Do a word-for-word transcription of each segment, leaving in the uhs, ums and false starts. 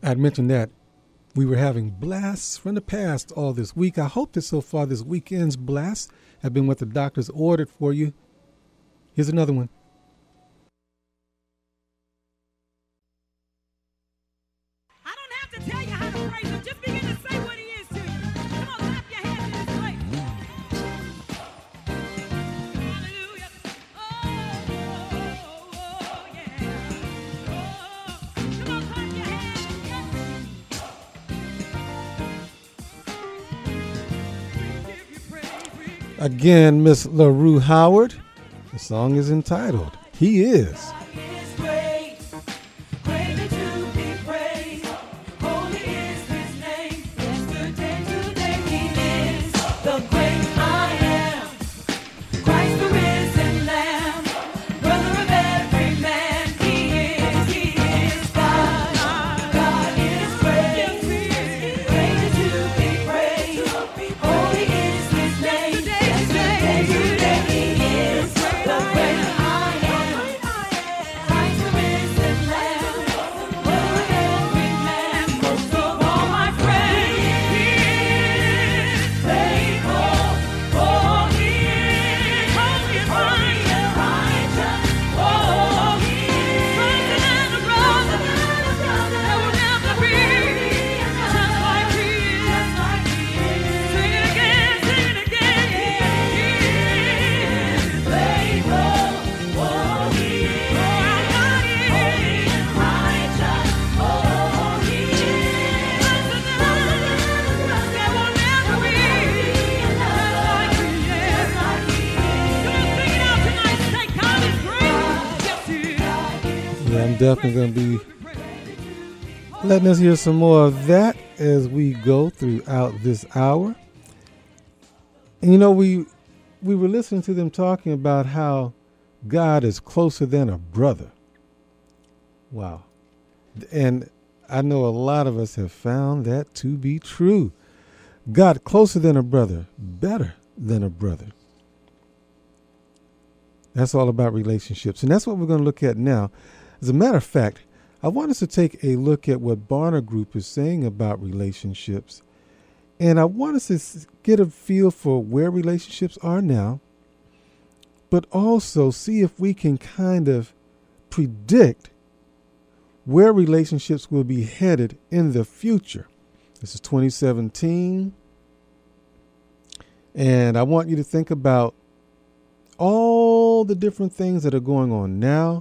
I'd mentioned that we were having blasts from the past all this week. I hope that so far this weekend's blasts have been what the doctors ordered for you. Here's another one. I don't have to tell you how to praise him. Just begin to say what he is to you. Come on, clap your hands in this place. Hallelujah. Oh, oh, oh, yeah. Oh, come on, clap your hands. Again, Miss LaRue Howard. The song is entitled, He Is. Definitely going to be letting us hear some more of that as we go throughout this hour. And you know, we we were listening to them talking about how God is closer than a brother. Wow. And I know a lot of us have found that to be true. God closer than a brother, better than a brother. That's all about relationships. And that's what we're going to look at now. As a matter of fact, I want us to take a look at what Barna Group is saying about relationships. And I want us to get a feel for where relationships are now, but also see if we can kind of predict where relationships will be headed in the future. This is twenty seventeen. And I want you to think about all the different things that are going on now,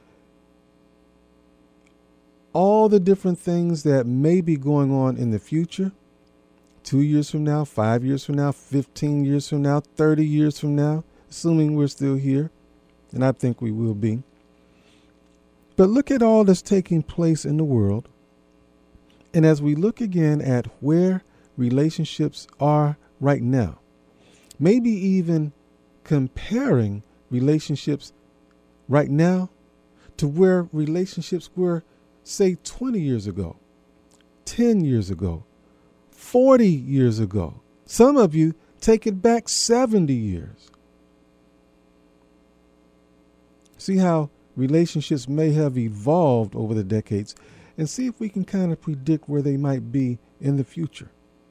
all the different things that may be going on in the future, two years from now, five years from now, fifteen years from now, thirty years from now, assuming we're still here, and I think we will be. But look at all that's taking place in the world. And as we look again at where relationships are right now, maybe even comparing relationships right now to where relationships were, say, twenty years ago, ten years ago, forty years ago. Some of you take it back seventy years. See how relationships may have evolved over the decades, and see if we can kind of predict where they might be in the future.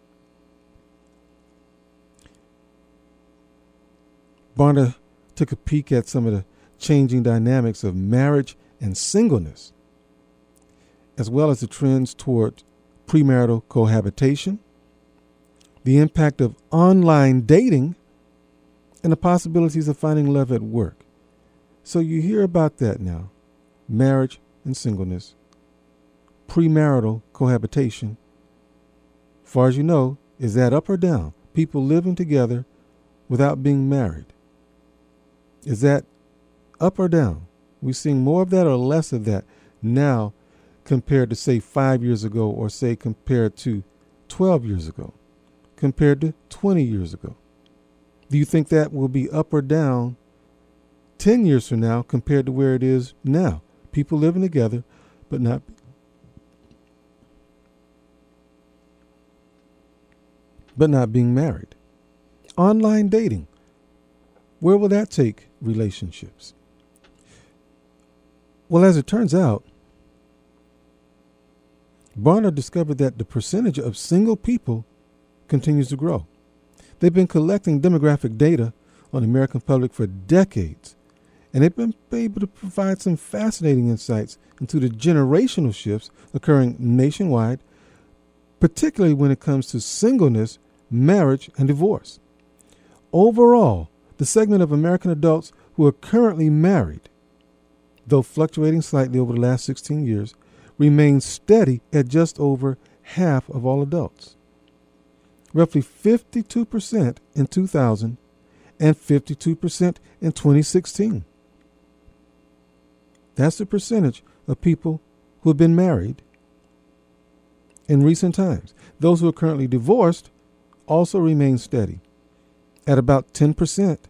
Barna took a peek at some of the changing dynamics of marriage and singleness, as well as the trends toward premarital cohabitation, the impact of online dating, and the possibilities of finding love at work. So you hear about that now. Marriage and singleness, premarital cohabitation. As far as you know, is that up or down? People living together without being married. Is that up or down? We're seeing more of that or less of that now compared to, say, five years ago, or say compared to twelve years ago, compared to twenty years ago? Do you think that will be up or down ten years from now compared to where it is now? People living together, but not but not being married. Online dating. Where will that take relationships? Well, as it turns out, Barna discovered that the percentage of single people continues to grow. They've been collecting demographic data on the American public for decades, and they've been able to provide some fascinating insights into the generational shifts occurring nationwide, particularly when it comes to singleness, marriage, and divorce. Overall, the segment of American adults who are currently married, though fluctuating slightly over the last sixteen years, remains steady at just over half of all adults. Roughly fifty-two percent in two thousand and fifty-two percent in twenty sixteen. That's the percentage of people who have been married in recent times. Those who are currently divorced also remain steady at about ten percent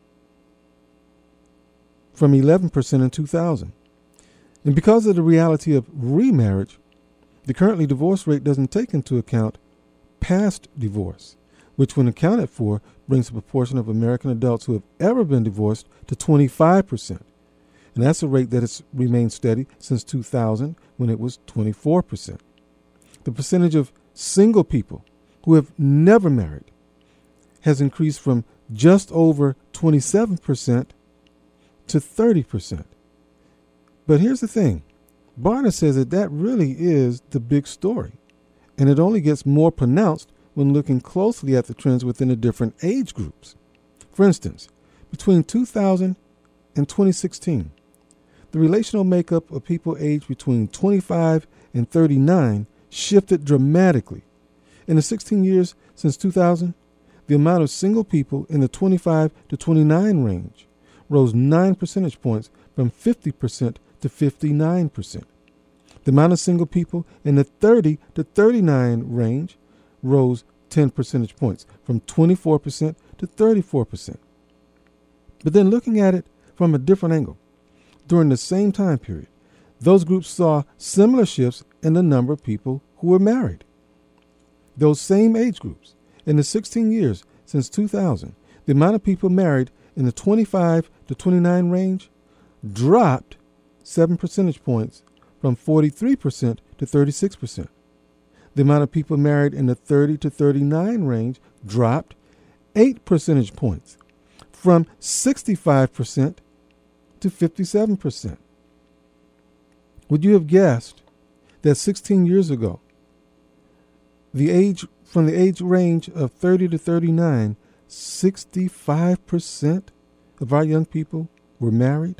from eleven percent in two thousand. And because of the reality of remarriage, the currently divorce rate doesn't take into account past divorce, which when accounted for brings the proportion of American adults who have ever been divorced to twenty-five percent. And that's a rate that has remained steady since two thousand, when it was twenty-four percent. The percentage of single people who have never married has increased from just over twenty-seven percent to thirty percent. But here's the thing. Barna says that that really is the big story, and it only gets more pronounced when looking closely at the trends within the different age groups. For instance, between two thousand and twenty sixteen, the relational makeup of people aged between twenty-five and thirty-nine shifted dramatically. In the sixteen years since two thousand, the amount of single people in the twenty-five to twenty-nine range rose nine percentage points from fifty percent to fifty-nine percent. The amount of single people in the thirty to thirty-nine range rose ten percentage points from twenty-four percent to thirty-four percent. But then looking at it from a different angle, during the same time period, those groups saw similar shifts in the number of people who were married. Those same age groups, in the sixteen years since two thousand, the amount of people married in the twenty-five to twenty-nine range dropped seven percentage points from forty-three percent to thirty-six percent. The amount of people married in the thirty to thirty-nine range dropped eight percentage points from sixty-five percent to fifty-seven percent. Would you have guessed that sixteen years ago, the age from the age range of thirty to thirty-nine, sixty-five percent of our young people were married?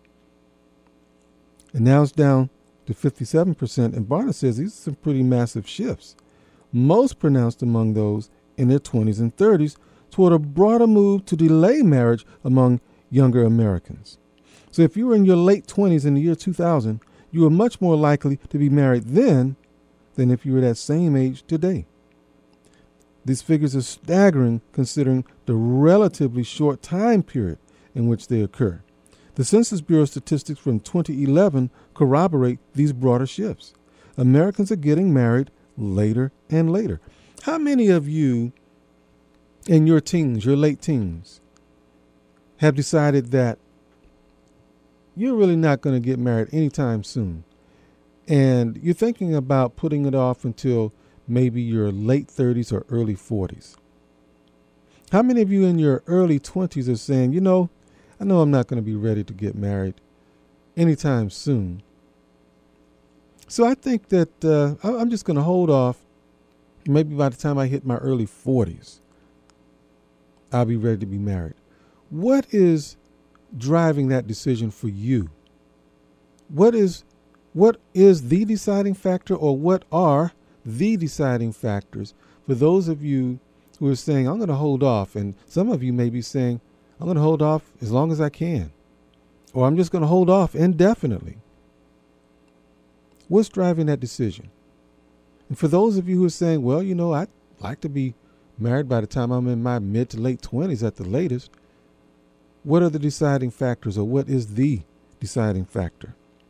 And now it's down to fifty-seven percent. And Barna says these are some pretty massive shifts, most pronounced among those in their twenties and thirties, toward a broader move to delay marriage among younger Americans. So if you were in your late twenties in the year two thousand, you were much more likely to be married then than if you were that same age today. These figures are staggering considering the relatively short time period in which they occur. The Census Bureau statistics from twenty eleven corroborate these broader shifts. Americans are getting married later and later. How many of you in your teens, your late teens, have decided that you're really not going to get married anytime soon, and you're thinking about putting it off until maybe your late thirties or early forties? How many of you in your early twenties are saying, you know, I know I'm not going to be ready to get married anytime soon, so I think that uh, I'm just going to hold off. Maybe by the time I hit my early forties, I'll be ready to be married. What is driving that decision for you? What is what is the deciding factor, or what are the deciding factors for those of you who are saying, I'm going to hold off? And some of you may be saying, I'm going to hold off as long as I can, or I'm just going to hold off indefinitely. What's driving that decision? And for those of you who are saying, well, you know, I'd like to be married by the time I'm in my mid to late twenties at the latest, what are the deciding factors, or what is the deciding factor?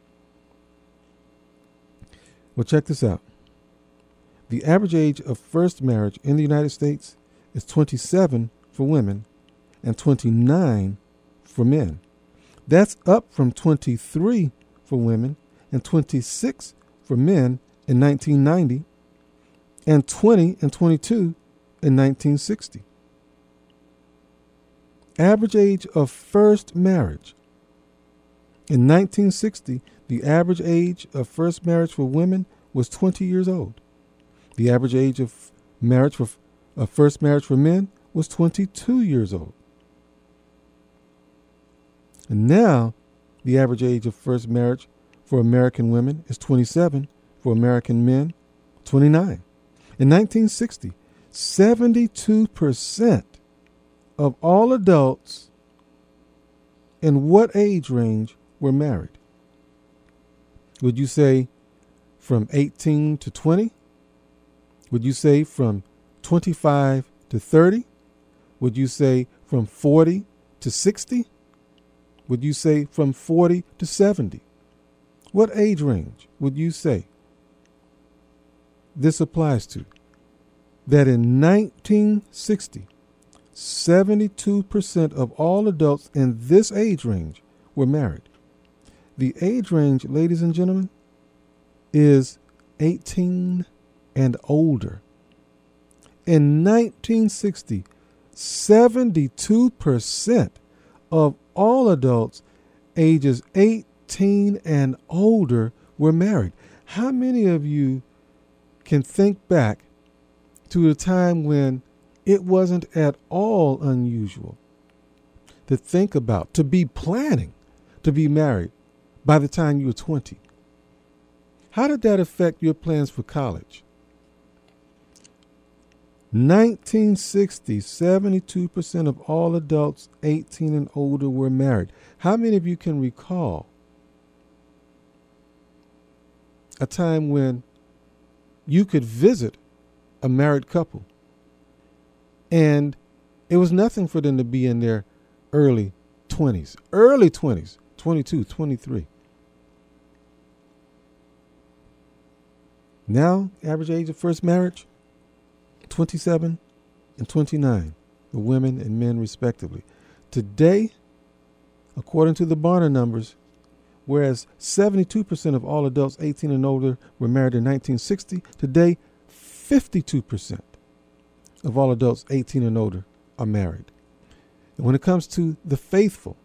Well, check this out. The average age of first marriage in the United States is twenty-seven for women and twenty-nine for men. That's up from twenty-three for women and twenty-six for men in nineteen ninety and twenty and twenty-two in nineteen sixty. Average age of first marriage. In nineteen sixty, the average age of first marriage for women was twenty years old. The average age of marriage for of first marriage for men was twenty-two years old. And now, the average age of first marriage for American women is twenty-seven, for American men, twenty-nine. In nineteen sixty, seventy-two percent of all adults in what age range were married? Would you say from eighteen to twenty? Would you say from twenty-five to thirty? Would you say from forty to sixty? Would you say from forty to seventy? What age range would you say this applies to? That in nineteen sixty, seventy-two percent of all adults in this age range were married. The age range, ladies and gentlemen, is eighteen and older. In nineteen sixty, seventy-two percent of all adults ages eighteen and older were married. How many of you can think back to a time when it wasn't at all unusual to think about, to be planning to be married by the time you were twenty? How did that affect your plans for college? nineteen sixty, seventy-two percent of all adults eighteen and older were married. How many of you can recall a time when you could visit a married couple and it was nothing for them to be in their early twenties, early twenties, twenty-two, twenty-three? Now, average age of first marriage, twenty-seven and twenty-nine, for women and men respectively. Today, according to the Barna numbers, whereas seventy-two percent of all adults eighteen and older were married in nineteen sixty, today fifty-two percent of all adults eighteen and older are married. And when it comes to the faithful,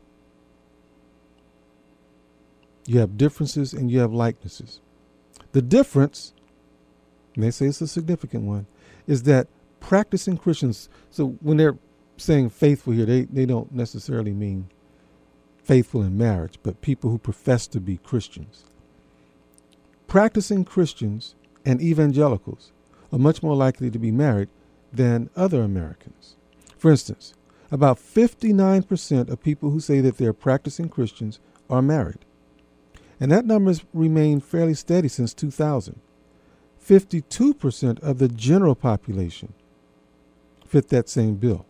you have differences and you have likenesses. The difference, and they say it's a significant one, is that practicing Christians, so when they're saying faithful here, they, they don't necessarily mean faithful in marriage, but people who profess to be Christians. Practicing Christians and evangelicals are much more likely to be married than other Americans. For instance, about fifty-nine percent of people who say that they're practicing Christians are married. And that number has remained fairly steady since two thousand. fifty-two percent of the general population fit that same bill.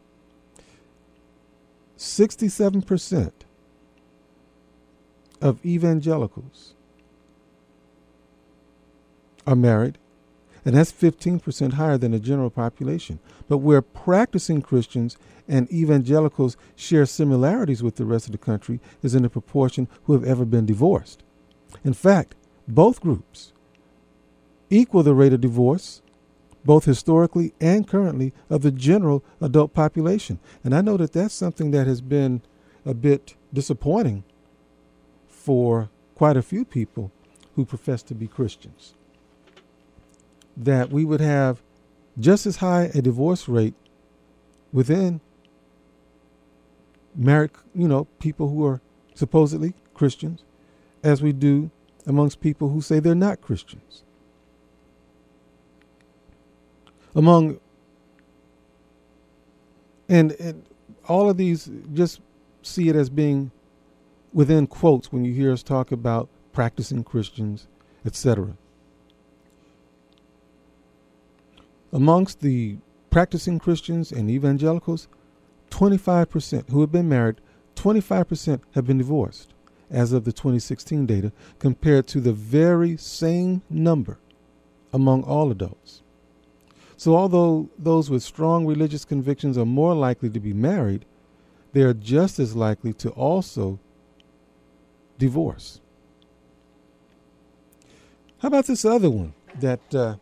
sixty-seven percent of evangelicals are married, and that's fifteen percent higher than the general population. But where practicing Christians and evangelicals share similarities with the rest of the country is in the proportion who have ever been divorced. In fact, both groups equal the rate of divorce, both historically and currently, of the general adult population. And I know that that's something that has been a bit disappointing for quite a few people who profess to be Christians. That we would have just as high a divorce rate within married, you know, people who are supposedly Christians as we do amongst people who say they're not Christians. Among, and, and all of these, just see it as being within quotes when you hear us talk about practicing Christians, et cetera. Amongst the practicing Christians and evangelicals, twenty-five percent who have been married, twenty-five percent have been divorced as of the twenty sixteen data, compared to the very same number among all adults. So although those with strong religious convictions are more likely to be married, they are just as likely to also divorce. How about this other one that uh,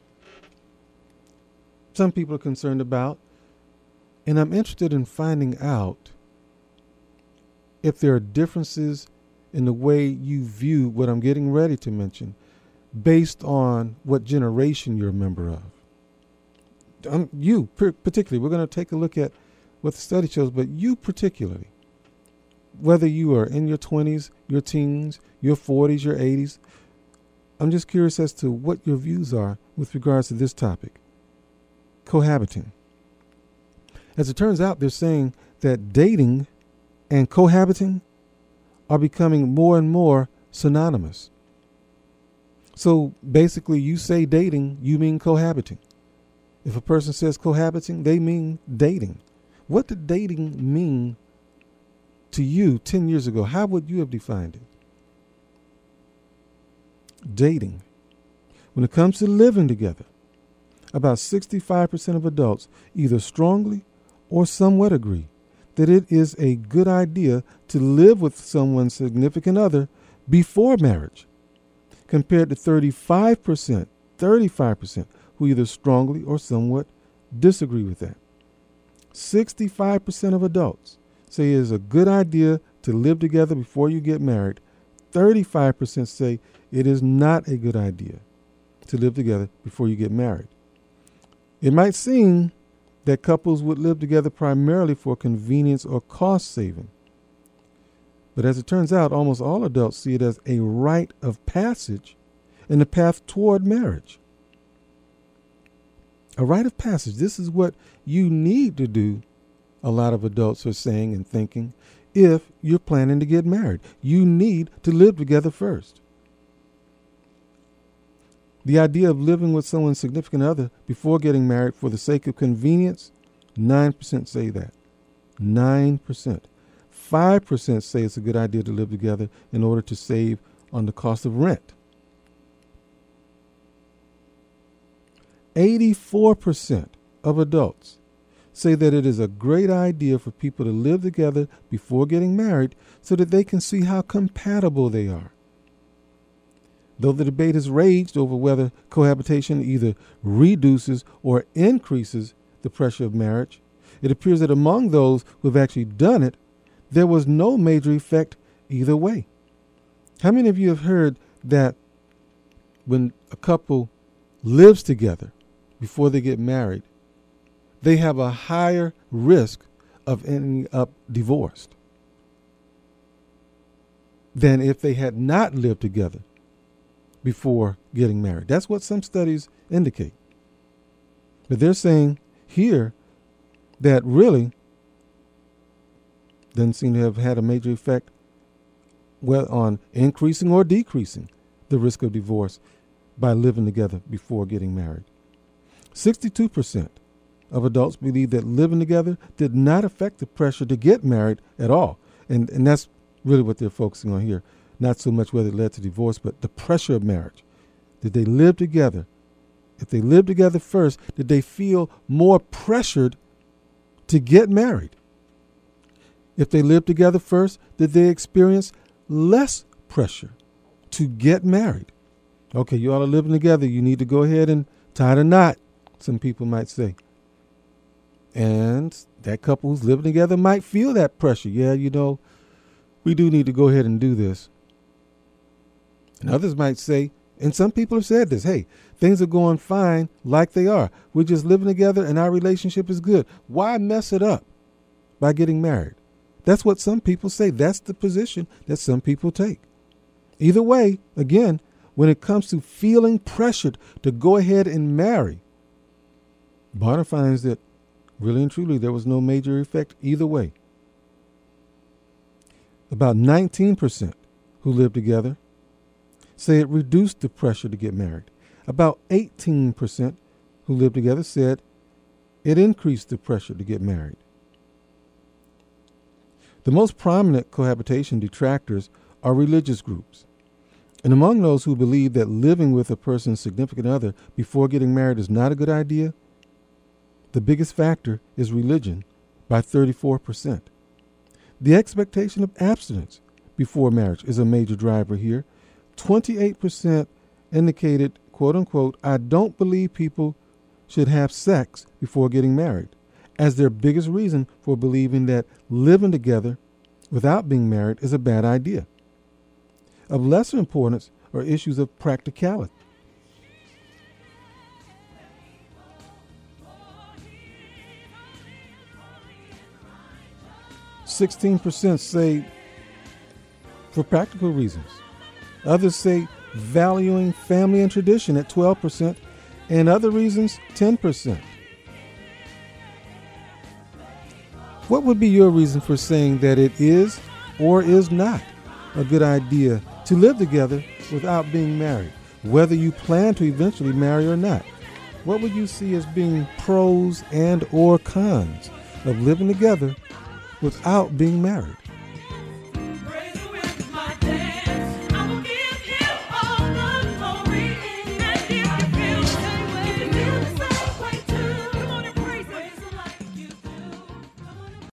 some people are concerned about? And I'm interested in finding out if there are differences in the way you view what I'm getting ready to mention based on what generation you're a member of. Um, you particularly, we're going to take a look at what the study shows, but you particularly, whether you are in your twenties, your teens, your forties, your eighties, I'm just curious as to what your views are with regards to this topic, cohabiting. As it turns out, they're saying that dating and cohabiting are becoming more and more synonymous. So basically, you say dating, you mean cohabiting. If a person says cohabiting, they mean dating. What did dating mean to you ten years ago? How would you have defined it? Dating. When it comes to living together, about sixty-five percent of adults either strongly or somewhat agree that it is a good idea to live with someone's significant other before marriage, compared to thirty-five percent, thirty-five percent who either strongly or somewhat disagree with that. sixty-five percent of adults say it is a good idea to live together before you get married. thirty-five percent say it is not a good idea to live together before you get married. It might seem that couples would live together primarily for convenience or cost saving. But as it turns out, almost all adults see it as a rite of passage in the path toward marriage. A rite of passage. This is what you need to do, a lot of adults are saying and thinking, if you're planning to get married. You need to live together first. The idea of living with someone's significant other before getting married for the sake of convenience, nine percent say that. nine percent. five percent say it's a good idea to live together in order to save on the cost of rent. eighty-four percent of adults say that it is a great idea for people to live together before getting married so that they can see how compatible they are. Though the debate has raged over whether cohabitation either reduces or increases the pressure of marriage, it appears that among those who have actually done it, there was no major effect either way. How many of you have heard that when a couple lives together before they get married, they have a higher risk of ending up divorced than if they had not lived together before getting married? That's what some studies indicate. But they're saying here that really doesn't seem to have had a major effect well on increasing or decreasing the risk of divorce by living together before getting married. sixty-two percent of adults believe that living together did not affect the pressure to get married at all. And, and that's really what they're focusing on here. Not so much whether it led to divorce, but the pressure of marriage. Did they live together? If they lived together first, did they feel more pressured to get married? If they lived together first, did they experience less pressure to get married? Okay, you all are living together. You need to go ahead and tie the knot, some people might say. And that couple who's living together might feel that pressure. Yeah, you know, we do need to go ahead and do this. And others might say, and some people have said this, hey, things are going fine like they are. We're just living together and our relationship is good. Why mess it up by getting married? That's what some people say. That's the position that some people take. Either way, again, when it comes to feeling pressured to go ahead and marry, Barna finds that really and truly there was no major effect either way. About nineteen percent who live together say it reduced the pressure to get married. About eighteen percent who live together said it increased the pressure to get married. The most prominent cohabitation detractors are religious groups. And among those who believe that living with a person's significant other before getting married is not a good idea, the biggest factor is religion by thirty-four percent. The expectation of abstinence before marriage is a major driver here. twenty-eight percent indicated, quote unquote, I don't believe people should have sex before getting married, as their biggest reason for believing that living together without being married is a bad idea. Of lesser importance are issues of practicality. sixteen percent say for practical reasons. Others say valuing family and tradition at twelve percent, and other reasons, ten percent. What would be your reason for saying that it is or is not a good idea to live together without being married, whether you plan to eventually marry or not? What would you see as being pros and or cons of living together without being married?